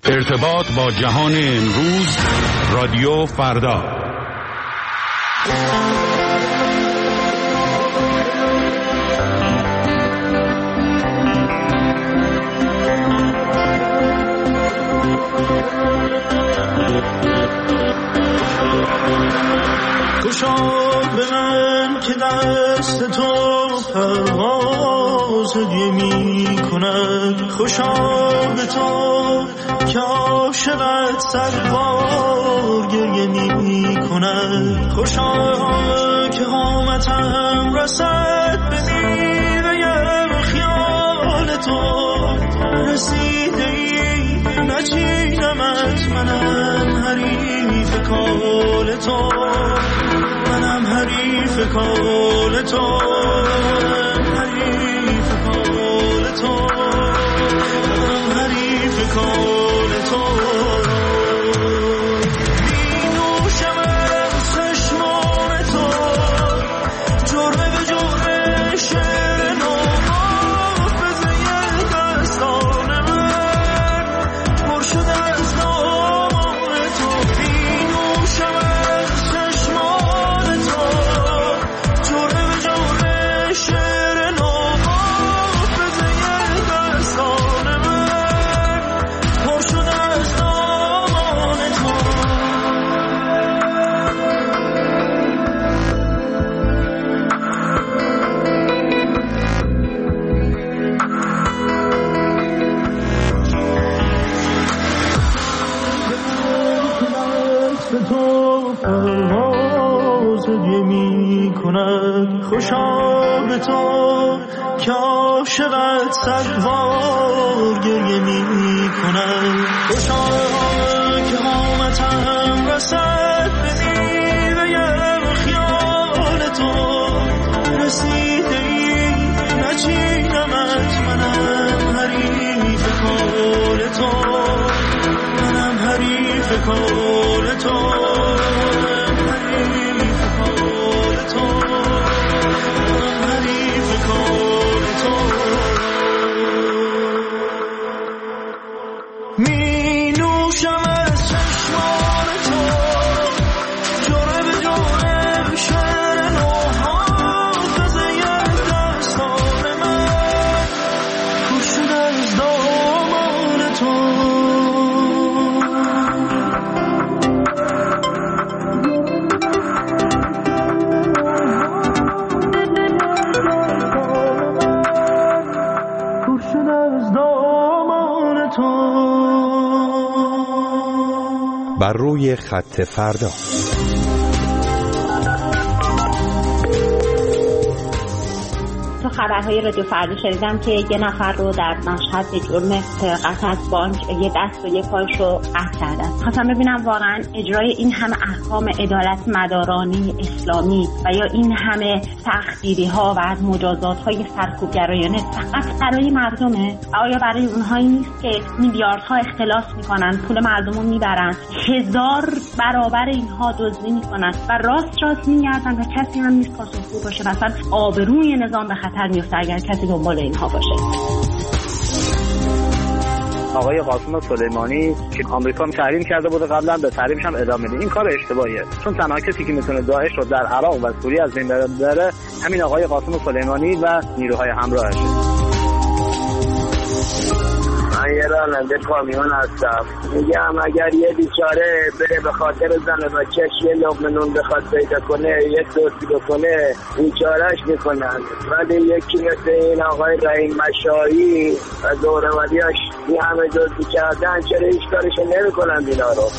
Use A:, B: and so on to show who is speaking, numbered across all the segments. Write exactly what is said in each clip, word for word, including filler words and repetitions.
A: ارتباط با جهان امروز، رادیو فردا.
B: خوشا به من که دست تو پرواز هدیه می کند، خوشا به تو که عاشقت سربار گریه می کند، خوشا که قامتم رسد به میوه خیال تو، رسیده ای نچینمت، منم حریف کال تو، منم حریف کال تو، حریف کال تو، منم حریف کال تو. می نوشم از چشمان تو، جرعه به جرعه شعر نو، حافظه دستان من پر شده از نام تو. می نوشم از چشمان تو، جرعه به جرعه شعر نو، حافظه دستان من پر شده از نام تو. دست تو پرواز هدیه می کند، خوشا به تو که عاشقت سربار گریه می کند، خوشا که قامتم رسد به میوه خیال تو، رسیده ای نچینمت، منم حریف کال تو، منم حریف کال تو، حریف کال تو، منم حریف کال تو. می نوشم از چشمان تو، جرعه به جرعه شعر نو، حافظه دستان من پر شده از دامان تو.
C: بر روی خط فردا.
D: تو خبرهای رادیو فردا شنیدم که یه نفر رو در مشهد به جرم سرقت از بانک یه دست و یه پایشو قطع کردن. خواستم ببینم واقعا اجرای این همه احکام عدالت مدارانی اسلامی و یا این همه تخدیری ها و مجازات های سرکوبگرایانه فقط برای مردمه و آیا برای اونهایی نیست که میلیاردها اختلاس میکنن، پول مردم رو میبرن، هزار برابر اینها دزدی میکنن و راست راست میگردن و کسی هم نیست پاسخگو باشه، مثلا آبروی نظام به خطر میفته اگر کسی دنبال اینها باشه.
E: آقای قاسم سلیمانی که آمریکا تحریم کرده بوده قبلا، به تحریمش هم ادامه میده. این کار اشتباهیه، چون تنها کسی که میتونه داعش رو در عراق و سوریه از بین ببره همین آقای قاسم سلیمانی و نیروهای همراهش.
F: من یه راننده کامیون هستم، میگم اگر یه بیچاره بره به خاطر زن و بچه‌ش یه لقمه نون بخواد پیدا کنه، یه دوستی بکنه، بیچارهش میکنن، ولی یکی مثل این آقای رحیم مشایی و دوروریاش این همه دوستی کردن، چرا هیچ کارشو نمیکنن اینا رو؟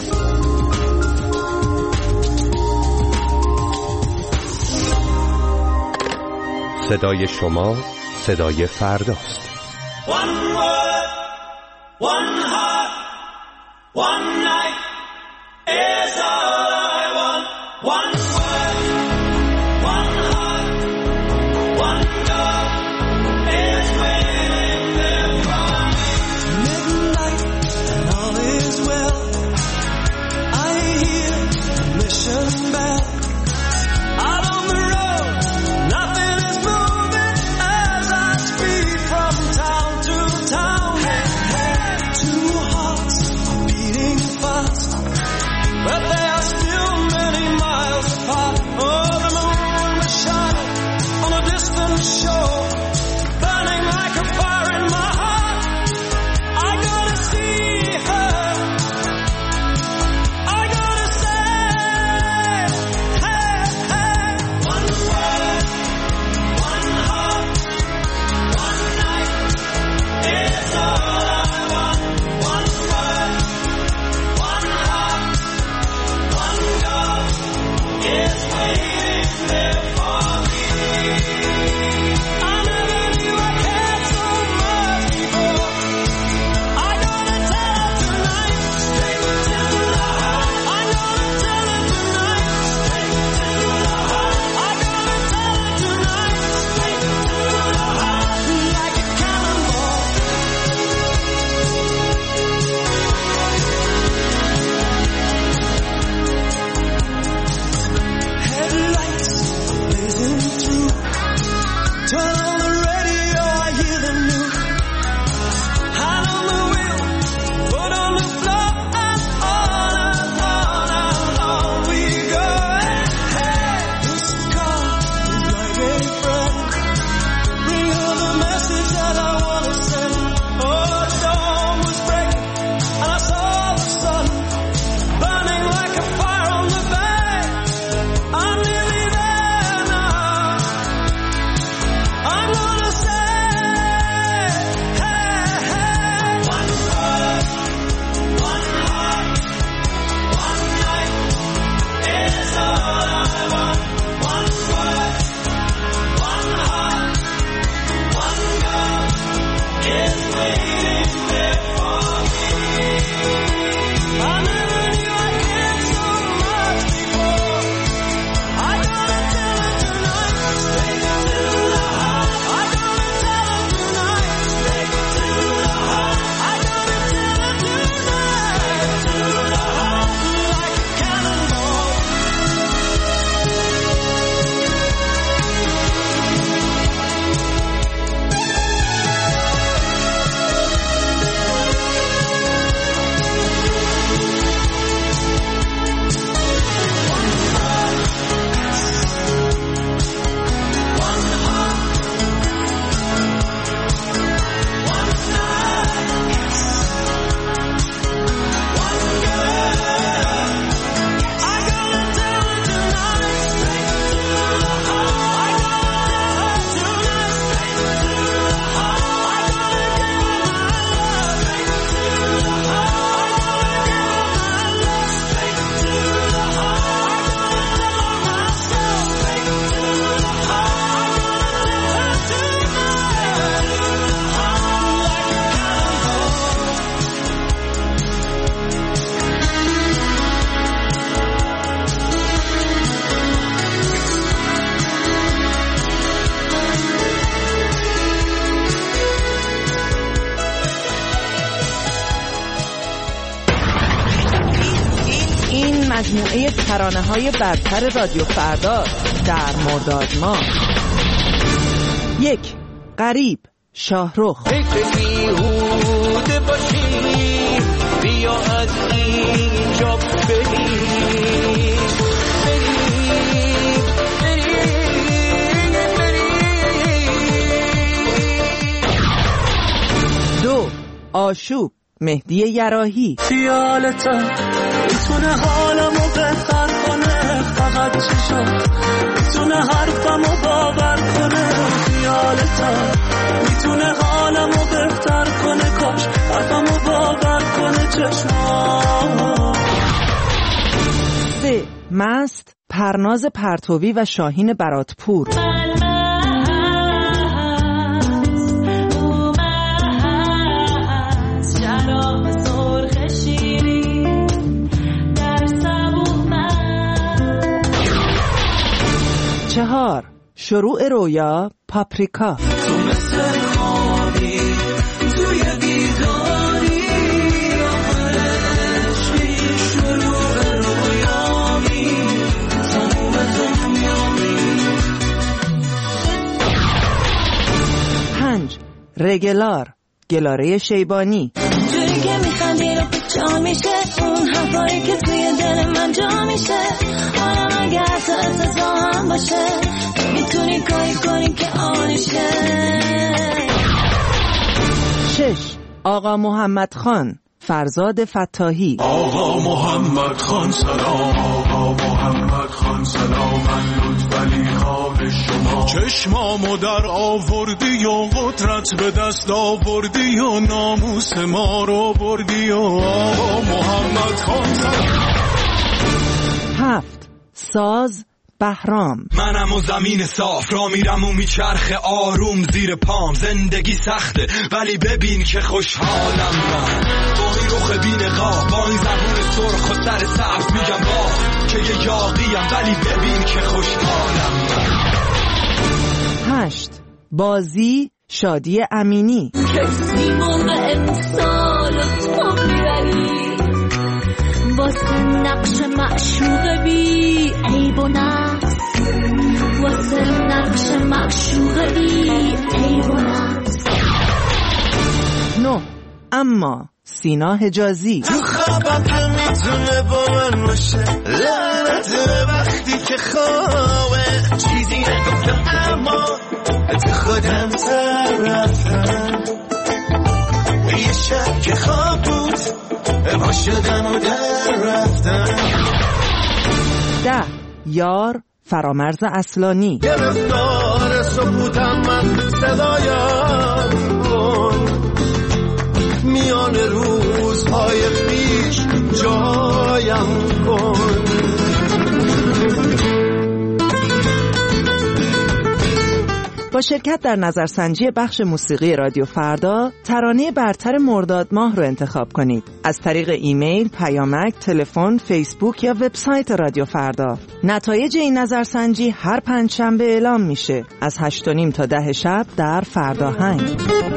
C: صدای شما صدای فرداست.
B: One word, one heart, one night is all I want. One word, one heart, one door is waiting there for me. Midnight and all is well. I hear the mission bell. Out on the road, nothing is moving as I speed from town to town. Two hearts
G: مجموعه ترانه‌های برتر رادیو فردا در مرداد ماه. یک، غریب، شاهرخ.
B: فکر بیهوده باشی بیا از اینجا بریم بریم بریم بریم.
G: دو، آشوب، مهدی یراحی.
B: خیالتا میتونه حالمو بهتر کنه، فقط چشم میتونه حرفمو باور کنه. خیالتا میتونه حالمو بهتر کنه، کاش حرفمو باور کنه چشم.
G: سه، مست، پرناز پرتوی و شاهین براتپور. چهار، شروع رویا، پاپریکا.
B: تو مثل خوابی توی بیداری، آخرشی شروع رویامی تموم دنیامی.
G: پنج، رگلار، گلاره شیبانی.
H: جوری که میخندی رو جا میشه، اون حرفایی که توی دل من جا میشه. حالا اگه حتی افتضا هم باشه، میتونی کاری کنی که آنشه.
G: شش، آقا محمد خان، فرزاد فتاحی.
I: آقا محمد خان سلام، آقا محمد خان سلام، من لطفالی خواب شما. چشمامو در آوردی و قدرت به دست آوردی و ناموس ما رو بردی و آقا محمد خان سلام.
G: هفت، ساز، بهرام.
J: منم و زمین صاف را میرم و میچرخه آروم زیر پام. زندگی سخته ولی ببین که خوشحالم من، با این رخ بی نقاب، با این زبون سرخ و سر سبز میگم با که یه یاقیم ولی ببین که خوشحالم من.
G: هشت، بازی، شادی امینی.
H: کسی موقع امسال تو میبری، واسه نقش معشوق بی عیب و نقص، واسه نقش معشوق بی عیب و نقص.
G: نه، اما، سینا حجازی.
B: تو خوابم که میتونه با من باشه، لعنت وقتی که خوابه چیزی نگفتم اما تو خودم سر رفتم. یه شب که خواب بود ما شدم و در رفتم.
G: ده، یار، فرامرز اصلانی.
B: گرفتار سکوتم من، صدایم کن میان روزهای پیش جایم کن.
G: با شرکت در نظرسنجی بخش موسیقی رادیو فردا، ترانه برتر مرداد ماه رو انتخاب کنید. از طریق ایمیل، پیامک، تلفن، فیسبوک یا وبسایت رادیو فردا. نتایج این نظرسنجی هر پنجشنبه اعلام میشه از هشت و نیم تا ده شب در فرداهنگ.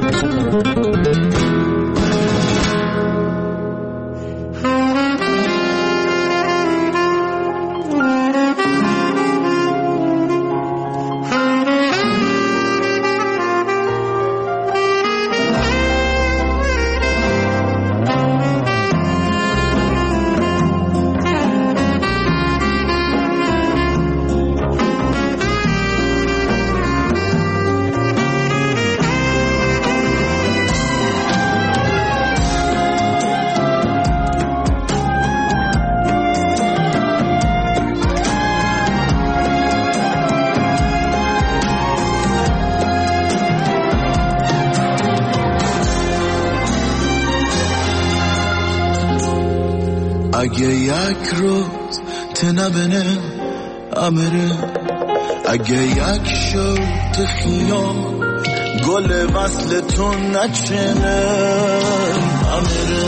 B: اگه یک روز تنبنه امره، اگه یک شرط خیال گل وصل تو نچنه امره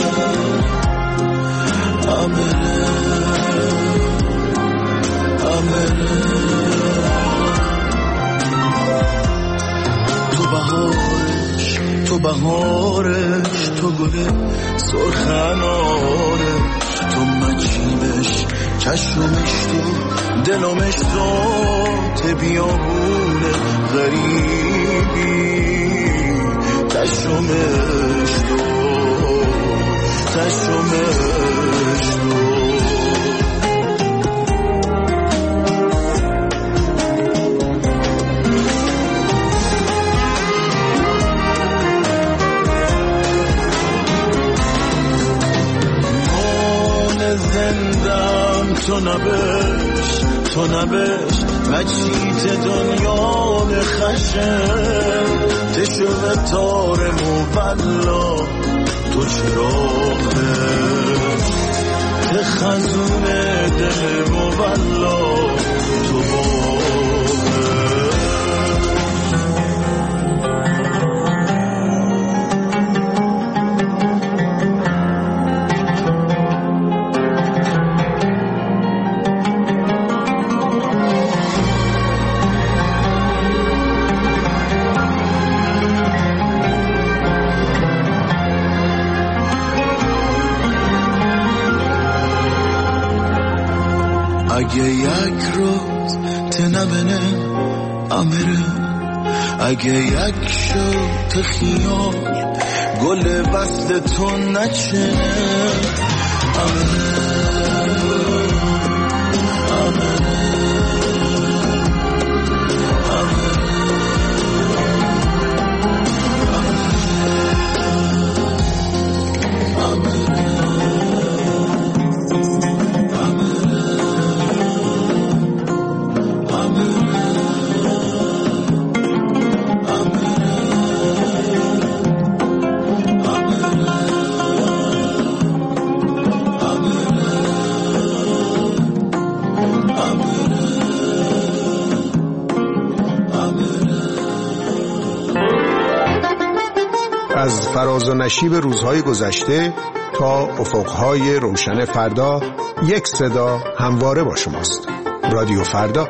B: امره امره. تو بهارش تو بهارش تو گل سرخ اناره، تو مچیمش چشمش تو دلمش ذات بیابون غریبی چشمش تو چشمش تو زندم تو نبش تو نبش مچیت دنیا خشم تشوه تار مولا تو چراغه تخزون دل مولا تو باغه اگه یک روز تنبنه امره اگه یک شب خیال گل بست تو نچنه امره امره
K: از فراز و نشیب روزهای گذشته تا افقهای روشن فردا، یک صدا همواره با شماست. رادیو فردا.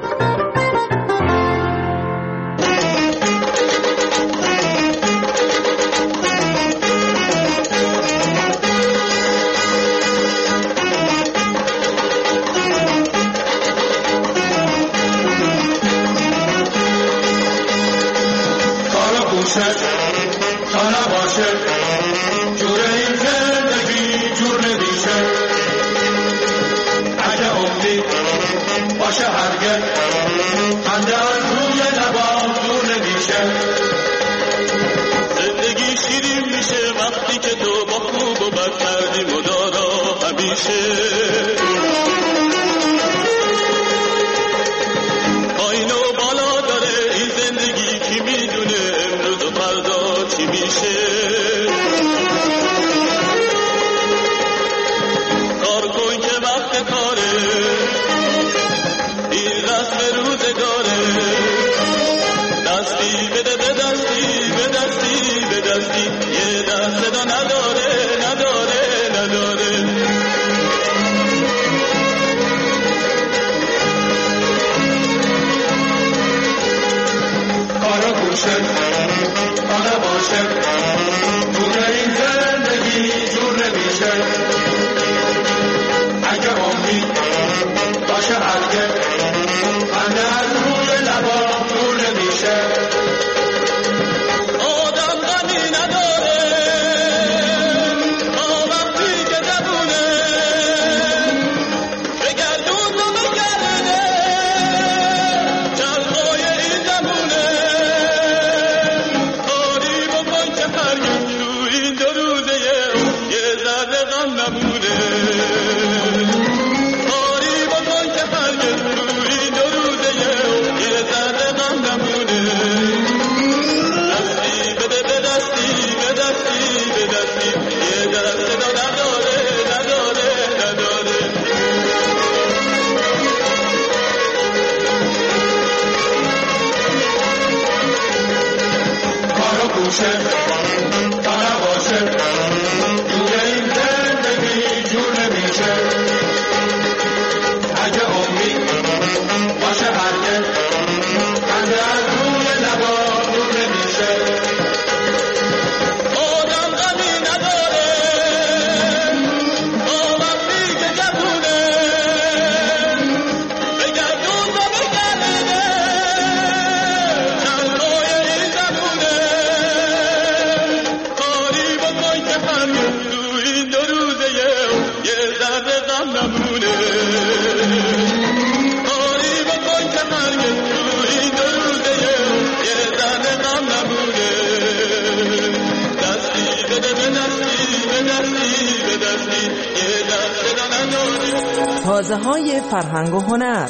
G: تازه های فرهنگ و هنر.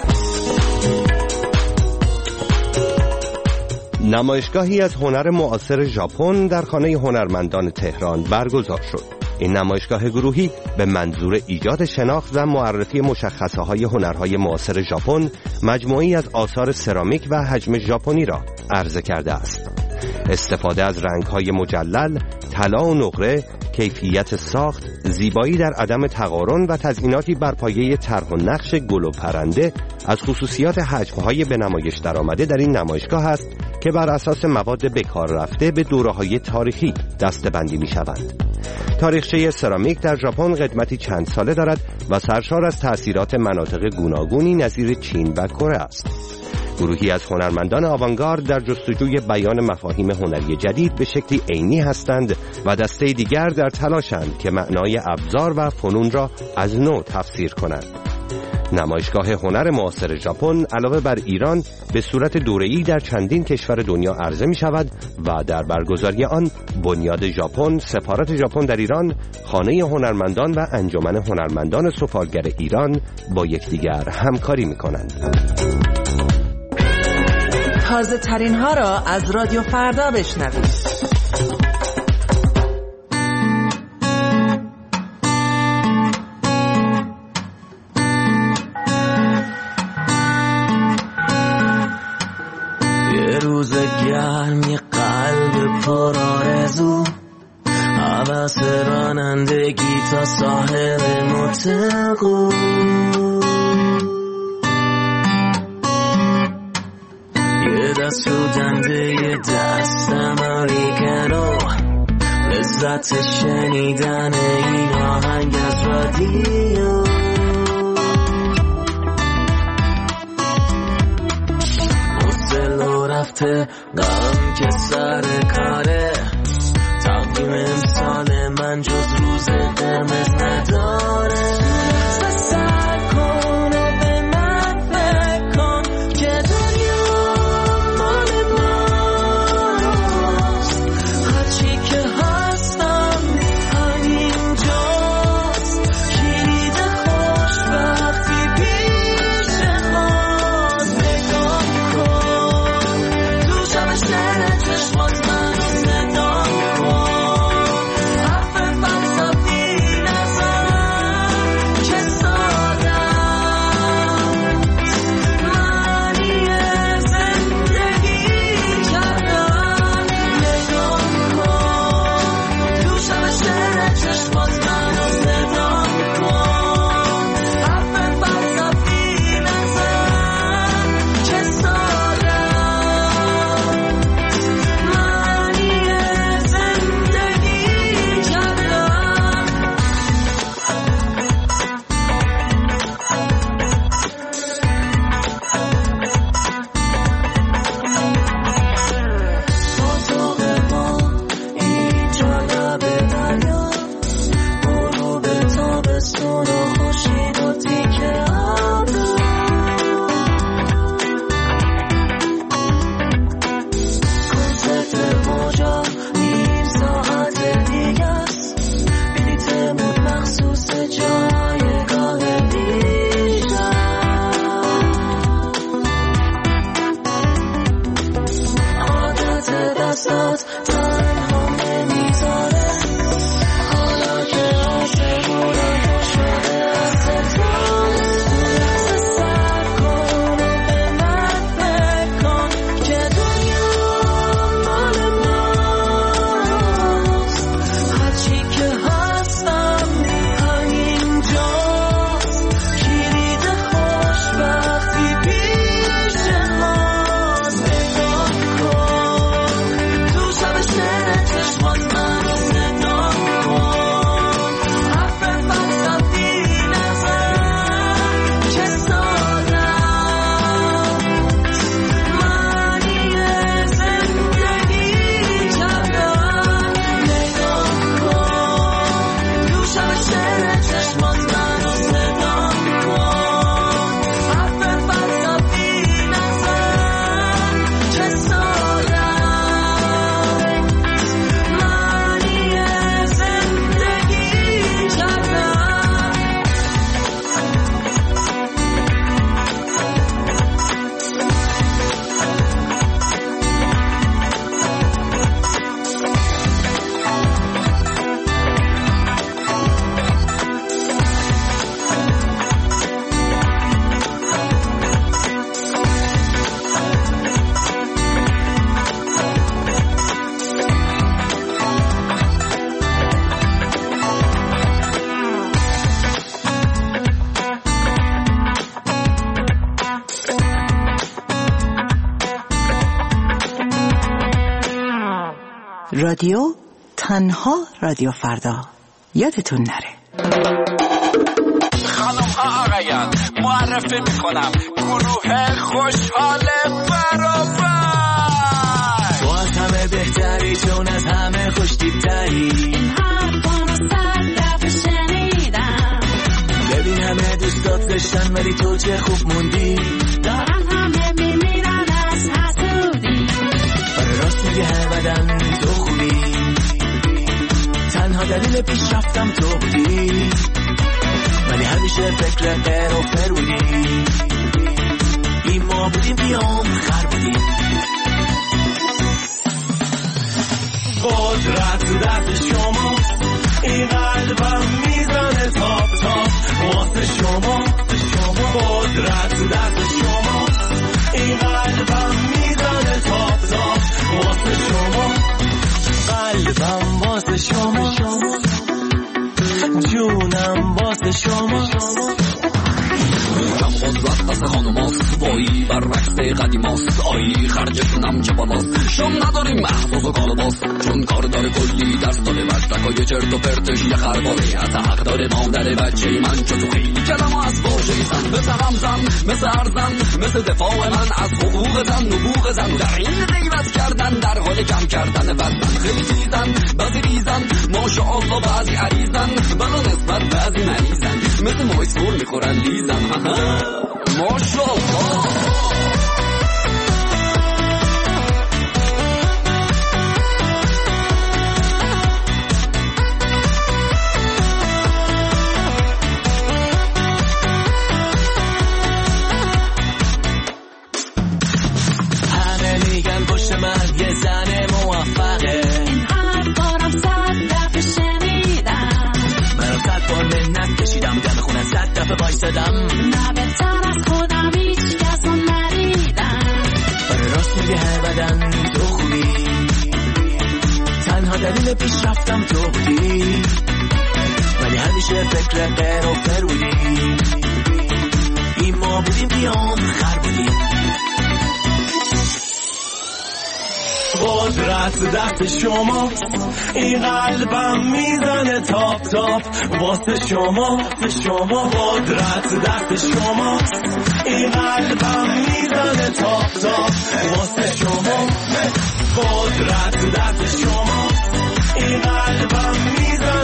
C: نمایشگاهی از هنر معاصر ژاپن در خانه هنرمندان تهران برگزار شد. این نمایشگاه گروهی به منظور ایجاد شناخت و معرفی مشخصه‌های هنرهای معاصر ژاپن مجموعی از آثار سرامیک و حجم ژاپنی را عرضه کرده است. استفاده از رنگ‌های مجلل، طلا و نقره، کیفیت ساخت، زیبایی در عدم تقارن و تزییناتی بر پایه طرح و نقش گل و پرنده از خصوصیات حجم‌های به نمایش درآمده در این نمایشگاه است که بر اساس مواد بکار رفته به دوره‌های تاریخی دسته‌بندی می‌شوند. تاریخچه سرامیک در ژاپن قدمتی چند ساله دارد و سرشار از تأثیرات مناطق گوناگونی نظیر چین و کره است. گروهی از هنرمندان آوانگارد در جستجوی بیان مفاهیم هنری جدید به شکلی عینی هستند و دسته دیگر در تلاشند که معنای ابزار و فنون را از نو تفسیر کنند. نمایشگاه هنر معاصر ژاپن علاوه بر ایران به صورت دوره‌ای در چندین کشور دنیا عرضه می شود و در برگزاری آن بنیاد ژاپن، سفارت ژاپن در ایران، خانه هنرمندان و انجمن هنرمندان سفالگر ایران با یکدیگر همکاری می کنند.
G: تازه ترین ها را از رادیو فردا بشنوید.
B: یه روز گرم، یه قلب پر آرزو، حواس رانندگی تا ساحل متقو، یه دست رو دنده یه دست امریکنو، لذت شنیدن این آهنگ از رادیو. حوصله رفته غم که سر کاره، تقویم امسال من جز روز قرمز نداره. سر کن و به من فکر کن که دنیا مال ماست، هرچی که هستم همینجاست، کلید خوشبختی پیش ماست. نگاه کن تو شب سر چشمات منو صدا کن، حرف فلسفی نزن
G: رادیو تنها رادیو فردا. یادتون نره.
L: خانم ها آقایان، معرفی میکنم گروه خوشحال برابر.
B: تو از همه بهتری، چون از همه خوشتیبتری.
H: این حرفانو صد دفعه شنیدم.
B: ببین همه دوستات داشتن ولی تو چه خوب موندی.
H: دارن همه میمیرن از حسودی.
B: آره راست میگه هر بدن تو خوبی. تنها دلیل پیشرفتم تو بودی، ولی همیشه فکر غیر و فر بودی. این ما بودیم بیام خر بودیم. قدرت تو دست شما، این قلبم میزنه تاپ تاپ واسه شما. قدرت تو دست شما، این قلبم میزنه تاپ تاپ واسه شما. قلبم واسه شما، جونم واسه شما.
J: کم قدرت دست خانوماست، وایی برعکس قدیماست. آیی خرجشونم چه بالاست، شام نداریم محفوظ و کالباست. چون کار داره کلی درس داره، بچه‌های چرت و پرتش یه خرباره. حتی حق داره مادر بچه من چو تو خیلی کلمه از واژه زن. مثل همزن، مثل ارزن، مثل دفاع من از حقوق زن. نبوغ زن در این غیبت کردن، در حال کم کردن وزن. خیلی تیزن، بعضی ریزن، ماشاءالله بعضی عریزن، بلا نسبت بعضی مریضن. مثل مایسپور میخورن لیزن. ماشاءالله.
B: همه میگن پشت من یه زن موفقه.
H: این حرفارم صد دفعه شنیدم.
B: منم صد بار منت کشیدم، دم خونه صد دفعه بایستدم.
H: نه بهتر از خودم هیچ کس رو ندیدم.
B: آره راست میگه هر بدن تو خوبی. تنها دلیل پیشرفتم تو بودی، ولی همیشه فکر غیر و فر بودی. این ما بودیم بیام خر بودیم. قدرت دست شما، این قلبم میزنه تاپ تاپ واسه شما. شما قدرت دست شما، این قلبم میزنه تاپ تاپ واسه شما. قدرت دست شما، این قلبم میزنه